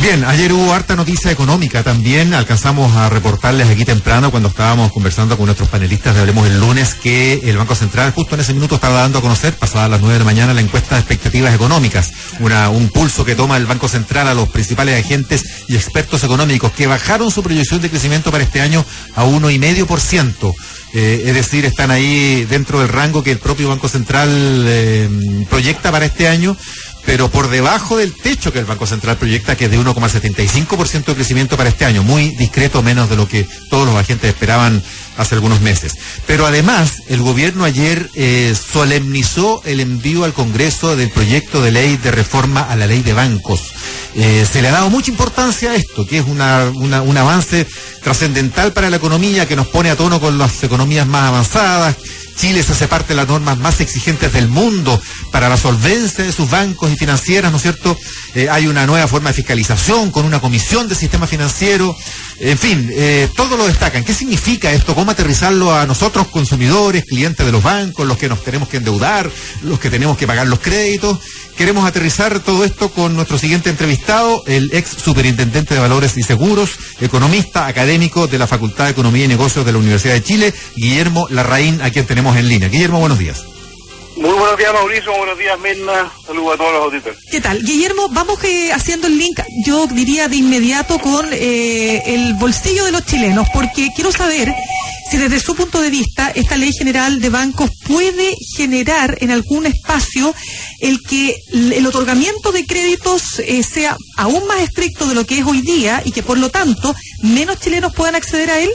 Bien, ayer hubo harta noticia económica también. Alcanzamos a reportarles aquí temprano cuando estábamos conversando con nuestros panelistas de Hablemos el lunes que el Banco Central justo en ese minuto estaba dando a conocer, pasadas las 9 de la mañana, la encuesta de expectativas económicas. Un pulso que toma el Banco Central a los principales agentes y expertos económicos que bajaron su proyección de crecimiento para este año a 1,5%. Es decir, están ahí dentro del rango que el propio Banco Central proyecta para este año, pero por debajo del techo que el Banco Central proyecta, que es de 1,75% de crecimiento para este año, muy discreto, menos de lo que todos los agentes esperaban hace algunos meses. Pero además, el gobierno ayer solemnizó el envío al Congreso del proyecto de ley de reforma a la ley de bancos. Se le ha dado mucha importancia a esto, que es un avance trascendental para la economía, que nos pone a tono con las economías más avanzadas. Chile se hace parte de las normas más exigentes del mundo para la solvencia de sus bancos y financieras, ¿no es cierto? Hay una nueva forma de fiscalización con una comisión del sistema financiero. En fin, todo lo destacan. ¿Qué significa esto? ¿Cómo aterrizarlo a nosotros, consumidores, clientes de los bancos, los que nos tenemos que endeudar, los que tenemos que pagar los créditos? Queremos aterrizar todo esto con nuestro siguiente entrevistado, el ex superintendente de Valores y Seguros, economista, académico de la Facultad de Economía y Negocios de la Universidad de Chile, Guillermo Larraín, a quien tenemos en línea. Guillermo, buenos días. Muy buenos días, Mauricio, buenos días, Mirna, saludos a todos los auditores. ¿Qué tal? Guillermo, vamos haciendo el link, yo diría de inmediato, con el bolsillo de los chilenos, porque quiero saber si desde su punto de vista esta ley general de bancos puede generar en algún espacio el que el otorgamiento de créditos sea aún más estricto de lo que es hoy día y que por lo tanto menos chilenos puedan acceder a él.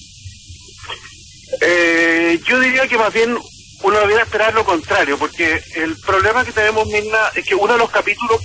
Yo diría que más bien uno debería esperar lo contrario, porque el problema que tenemos, Mirna, es que uno de los capítulos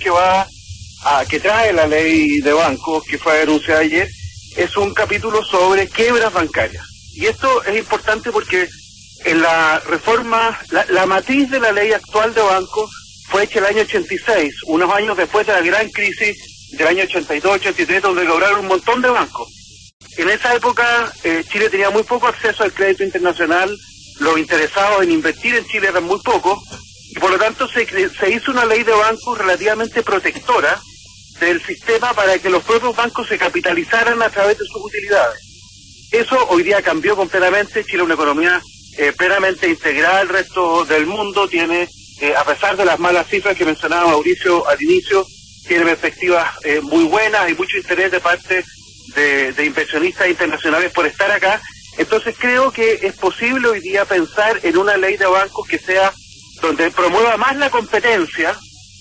que trae la ley de bancos, que fue anunciada ayer, es un capítulo sobre quiebras bancarias. Y esto es importante porque en la reforma, la matriz de la ley actual de bancos fue hecha el año 86, unos años después de la gran crisis del año 82, 83, donde lograron un montón de bancos. En esa época Chile tenía muy poco acceso al crédito internacional, los interesados en invertir en Chile eran muy pocos, y por lo tanto se hizo una ley de bancos relativamente protectora del sistema para que los propios bancos se capitalizaran a través de sus utilidades. Eso hoy día cambió completamente. Chile es una economía plenamente integrada al resto del mundo, tiene, a pesar de las malas cifras que mencionaba Mauricio al inicio, tiene perspectivas muy buenas y mucho interés de parte de inversionistas internacionales por estar acá. Entonces creo que es posible hoy día pensar en una ley de bancos que sea donde promueva más la competencia,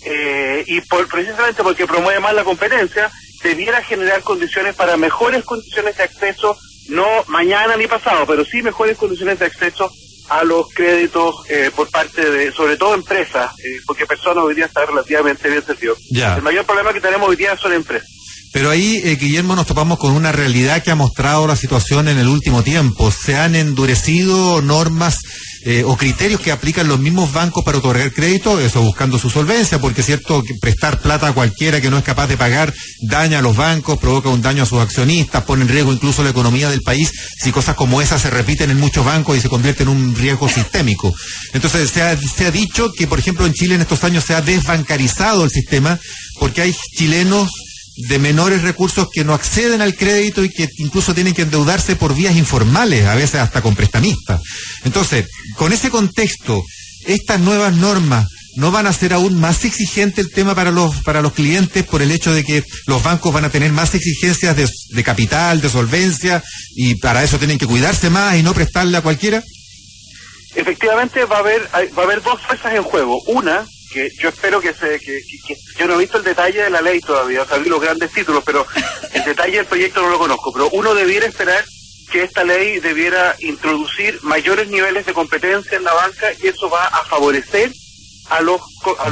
precisamente porque promueve más la competencia, debiera generar condiciones para mejores condiciones de acceso, no mañana ni pasado, pero sí mejores condiciones de acceso a los créditos por parte de, sobre todo empresas, porque personas hoy día está relativamente bien servido. El mayor problema que tenemos hoy día son empresas. Pero ahí, Guillermo, nos topamos con una realidad que ha mostrado la situación en el último tiempo. Se han endurecido normas o criterios que aplican los mismos bancos para otorgar crédito, eso buscando su solvencia, porque es cierto que prestar plata a cualquiera que no es capaz de pagar daña a los bancos, provoca un daño a sus accionistas, pone en riesgo incluso la economía del país si cosas como esas se repiten en muchos bancos y se convierte en un riesgo sistémico. Entonces se ha dicho que, por ejemplo, en Chile en estos años se ha desbancarizado el sistema porque hay chilenos de menores recursos que no acceden al crédito y que incluso tienen que endeudarse por vías informales, a veces hasta con prestamistas. Entonces, con ese contexto, estas nuevas normas no van a hacer aún más exigente el tema para los clientes por el hecho de que los bancos van a tener más exigencias de capital, de solvencia, y para eso tienen que cuidarse más y no prestarle a cualquiera. Efectivamente va a haber dos fuerzas en juego. Una, que yo espero que yo no he visto el detalle de la ley todavía, o sea, vi los grandes títulos, pero el detalle del proyecto no lo conozco, pero uno debiera esperar que esta ley debiera introducir mayores niveles de competencia en la banca, y eso va a favorecer a los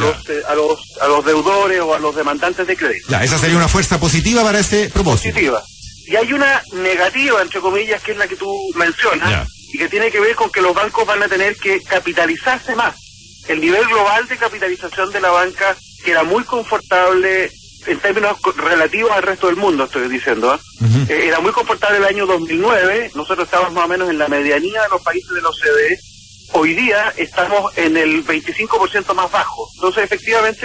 deudores o a los demandantes de crédito. Ya, esa sería una fuerza positiva para ese propósito. Positiva. Y hay una negativa, entre comillas, que es la que tú mencionas, y que tiene que ver con que los bancos van a tener que capitalizarse más. El nivel global de capitalización de la banca, que era muy confortable en términos relativos al resto del mundo, estoy diciendo, era muy confortable el año 2009, nosotros estábamos más o menos en la medianía de los países de la OCDE, hoy día estamos en el 25% más bajo. Entonces, efectivamente,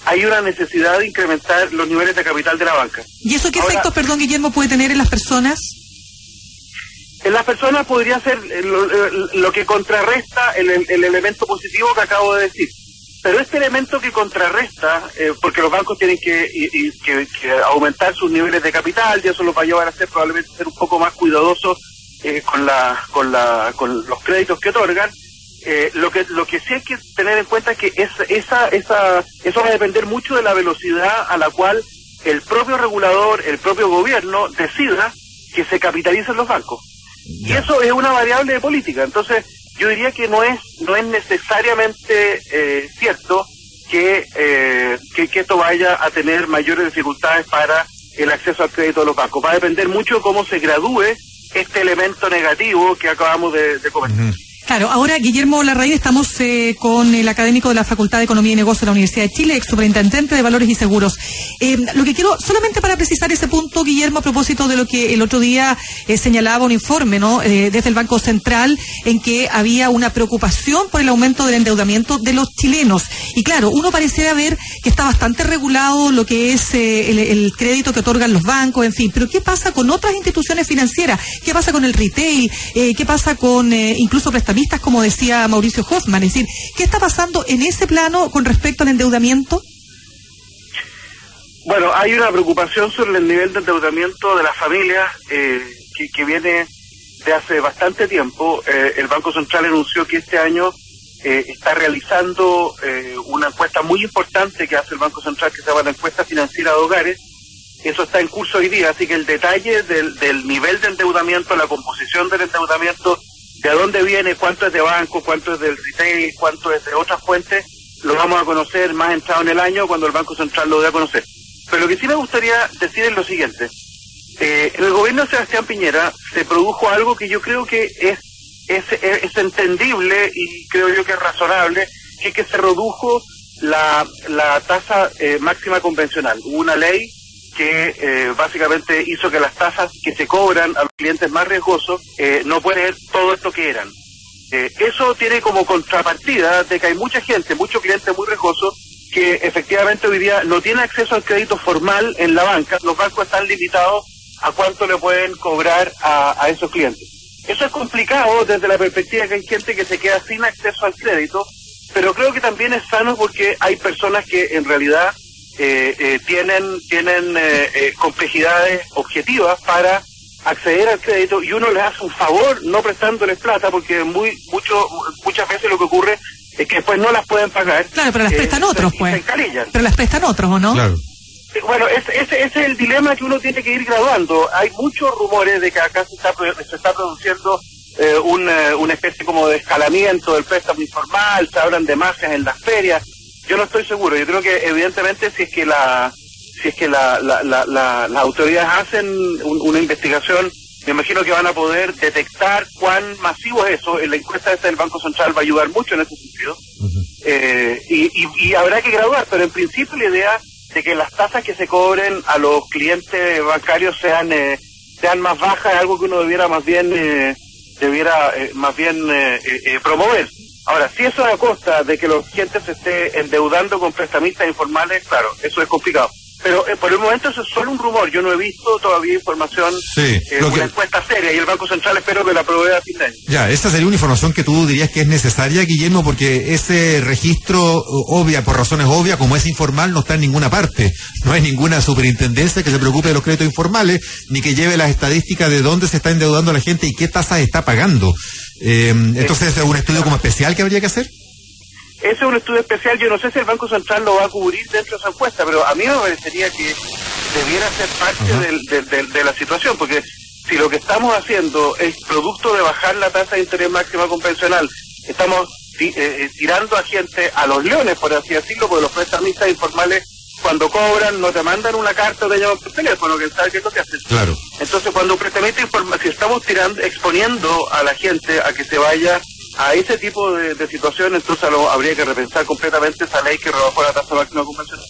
hay una necesidad de incrementar los niveles de capital de la banca. ¿Y eso qué efectos, perdón, Guillermo, puede tener en las personas? En las personas podría ser lo que contrarresta el elemento positivo que acabo de decir. Pero este elemento que contrarresta, porque los bancos tienen que aumentar sus niveles de capital, y eso los va a llevar a ser probablemente ser un poco más cuidadosos con los créditos que otorgan. Lo que sí hay que tener en cuenta es que eso va a depender mucho de la velocidad a la cual el propio regulador, el propio gobierno decida que se capitalicen los bancos. Y eso es una variable de política. Entonces, yo diría que no es necesariamente cierto que esto vaya a tener mayores dificultades para el acceso al crédito de los bancos. Va a depender mucho de cómo se gradúe este elemento negativo que acabamos de comentar. Claro, ahora Guillermo Larraín, estamos con el académico de la Facultad de Economía y Negocios de la Universidad de Chile, ex superintendente de Valores y Seguros. Lo que quiero, solamente para precisar ese punto, Guillermo, a propósito de lo que el otro día señalaba un informe, ¿no? Desde el Banco Central, en que había una preocupación por el aumento del endeudamiento de los chilenos. Y claro, uno pareciera ver que está bastante regulado lo que es el crédito que otorgan los bancos, en fin. Pero ¿qué pasa con otras instituciones financieras? ¿Qué pasa con el retail? ¿Qué pasa con incluso prestamistas, como decía Mauricio Hoffman? Es decir, ¿qué está pasando en ese plano con respecto al endeudamiento? Bueno, hay una preocupación sobre el nivel de endeudamiento de las familias que viene de hace bastante tiempo. El Banco Central anunció que este año está realizando una encuesta muy importante que hace el Banco Central, que se llama la encuesta financiera de hogares. Eso está en curso hoy día, así que el detalle del nivel de endeudamiento, la composición del endeudamiento, de dónde viene, cuánto es de banco, cuánto es del retail, cuánto es de otras fuentes, lo vamos a conocer más entrado en el año cuando el Banco Central lo dé a conocer. Pero lo que sí me gustaría decir es lo siguiente. En el gobierno de Sebastián Piñera se produjo algo que yo creo que es entendible y creo yo que es razonable, que es que se redujo la tasa máxima convencional. Hubo una ley que básicamente hizo que las tasas que se cobran a los clientes más riesgosos no pueden ser todo esto que eran. Eso tiene como contrapartida de que hay mucha gente, muchos clientes muy riesgosos, que efectivamente hoy día no tiene acceso al crédito formal en la banca. Los bancos están limitados a cuánto le pueden cobrar a esos clientes. Eso es complicado desde la perspectiva que hay gente que se queda sin acceso al crédito, pero creo que también es sano porque hay personas que en realidad tienen complejidades objetivas para acceder al crédito, y uno les hace un favor no prestándoles plata, porque muchas veces lo que ocurre es que después no las pueden pagar. Claro, pero las prestan otros, pues. Se encalillan. Pero las prestan otros, ¿o no? Claro. Bueno, ese es el dilema que uno tiene que ir graduando. Hay muchos rumores de que acá se está produciendo una especie como de escalamiento del préstamo informal, se hablan de mafias en las ferias. Yo no estoy seguro. Yo creo que evidentemente si es que las autoridades hacen una investigación, me imagino que van a poder detectar cuán masivo es eso. En la encuesta esta del Banco Central va a ayudar mucho en ese sentido. Y habrá que graduar, pero en principio la idea de que las tasas que se cobren a los clientes bancarios sean más bajas es algo que uno debiera más bien promover. Ahora, si eso es a costa de que la gente se esté endeudando con prestamistas informales, claro, eso es complicado. Pero por el momento eso es solo un rumor. Yo no he visto todavía información, una encuesta seria, y el Banco Central espero que la provea a fin de año. Ya, esta sería una información que tú dirías que es necesaria, Guillermo, porque ese registro por razones obvias, como es informal, no está en ninguna parte. No hay ninguna superintendencia que se preocupe de los créditos informales, ni que lleve las estadísticas de dónde se está endeudando la gente y qué tasas está pagando. Entonces, ¿es un estudio como especial que habría que hacer? Ese es un estudio especial. Yo no sé si el Banco Central lo va a cubrir dentro de esa encuesta, pero a mí me parecería que debiera ser parte de la situación, porque si lo que estamos haciendo es producto de bajar la tasa de interés máxima convencional, estamos tirando a gente a los leones, por así decirlo, porque los prestamistas informales, cuando cobran, no te mandan una carta o te llaman por teléfono, que sabe qué es lo que hacen. Claro. Entonces, cuando un prestamista informal, si estamos exponiendo a la gente a que se vaya a ese tipo de situaciones, entonces habría que repensar completamente esa ley que rebajó la tasa máxima convencional.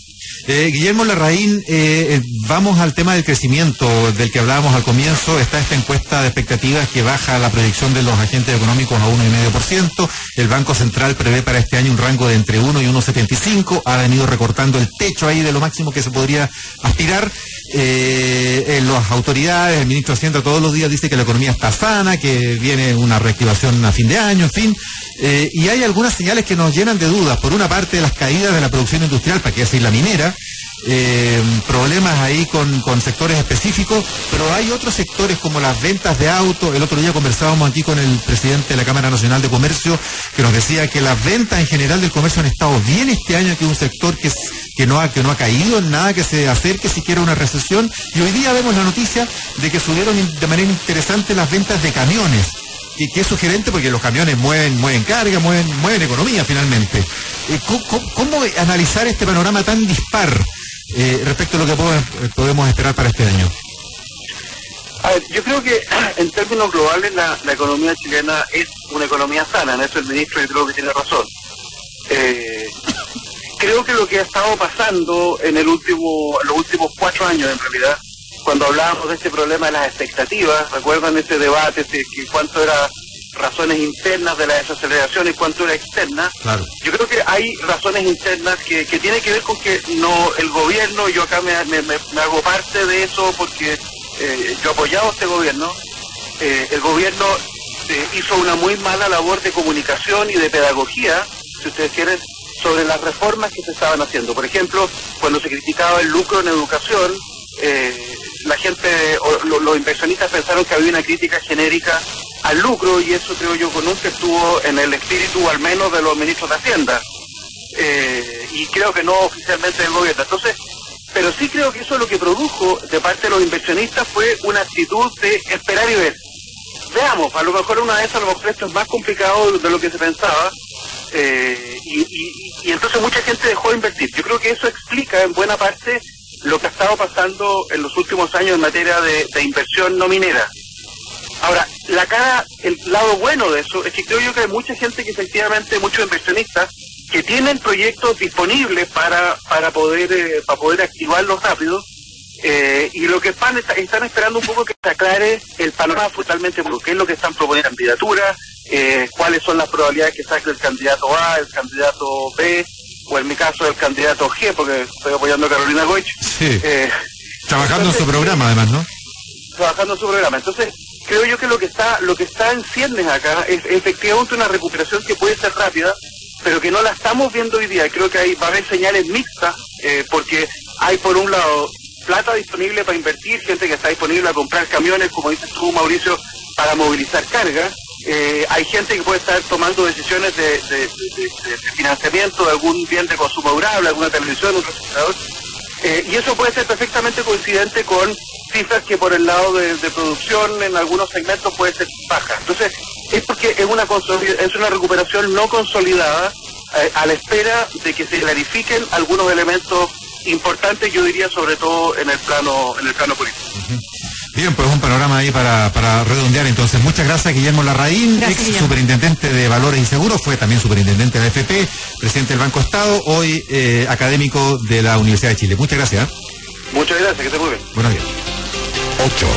Guillermo Larraín, vamos al tema del crecimiento del que hablábamos al comienzo. Está esta encuesta de expectativas que baja la proyección de los agentes económicos a 1,5%. El Banco Central prevé para este año un rango de entre 1 y 1,75. Ha venido recortando el techo ahí de lo máximo que se podría aspirar. Las autoridades, el ministro de Hacienda todos los días dice que la economía está sana, que viene una reactivación a fin de año, en fin. Y hay algunas señales que nos llenan de dudas. Por una parte, las caídas de la producción industrial, para qué decir la minera, problemas ahí con sectores específicos, pero hay otros sectores como las ventas de autos. El otro día conversábamos aquí con el presidente de la Cámara Nacional de Comercio, que nos decía que las ventas en general del comercio han estado bien este año, que es un sector que no ha caído en nada, que se acerque siquiera a una recesión. Y hoy día vemos la noticia de que subieron de manera interesante las ventas de camiones, que es sugerente porque los camiones mueven carga, mueven economía finalmente. ¿Cómo analizar este panorama tan dispar respecto a lo que podemos esperar para este año? A ver, yo creo que en términos globales la economía chilena es una economía sana, en eso el ministro yo creo que tiene razón. Creo que lo que ha estado pasando en los últimos 4 años en realidad, cuando hablábamos de este problema de las expectativas, ¿recuerdan ese debate que cuánto era razones internas de la desaceleración y cuánto era externa? Claro. Yo creo que hay razones internas que tienen que ver con que no el gobierno, yo acá me hago parte de eso porque yo he apoyado a este gobierno, el gobierno hizo una muy mala labor de comunicación y de pedagogía, si ustedes quieren, sobre las reformas que se estaban haciendo. Por ejemplo, cuando se criticaba el lucro en educación, la gente, los inversionistas pensaron que había una crítica genérica al lucro, y eso creo yo que nunca estuvo en el espíritu al menos de los ministros de Hacienda, y creo que no oficialmente del gobierno. Entonces, pero sí creo que eso lo que produjo de parte de los inversionistas fue una actitud de esperar y ver. Veamos, a lo mejor una vez esto es más complicado de lo que se pensaba, y entonces mucha gente dejó de invertir. Yo creo que eso explica en buena parte lo que ha estado pasando en los últimos años en materia de inversión no minera. Ahora, el lado bueno de eso es que creo yo que hay mucha gente que efectivamente, muchos inversionistas, que tienen proyectos disponibles para poder activarlos rápido, y lo que están esperando un poco que se aclare el panorama totalmente, qué es lo que están proponiendo en candidatura, cuáles son las probabilidades que saque el candidato A, el candidato B, o en mi caso el candidato G, porque estoy apoyando a Carolina Goich. Sí. Trabajando en su programa además, ¿no? Trabajando en su programa. Entonces, creo yo que lo que está en ciernes acá es efectivamente una recuperación que puede ser rápida, pero que no la estamos viendo hoy día. Creo que va a haber señales mixtas, porque hay por un lado plata disponible para invertir, gente que está disponible a comprar camiones, como dices tú, Mauricio, para movilizar carga. Hay gente que puede estar tomando decisiones de financiamiento de algún bien de consumo durable, alguna televisión, un refrigerador, y eso puede ser perfectamente coincidente con cifras que por el lado de producción en algunos segmentos puede ser baja. Entonces, es porque es una recuperación no consolidada, a la espera de que se clarifiquen algunos elementos importantes, yo diría sobre todo en el plano político. Uh-huh. Bien, pues un panorama ahí para redondear entonces. Muchas gracias, Guillermo Larraín, ex superintendente de Valores y Seguros, fue también superintendente de la AFP, presidente del Banco Estado, hoy académico de la Universidad de Chile. Muchas gracias. Muchas gracias, que esté muy bien. Buenos días.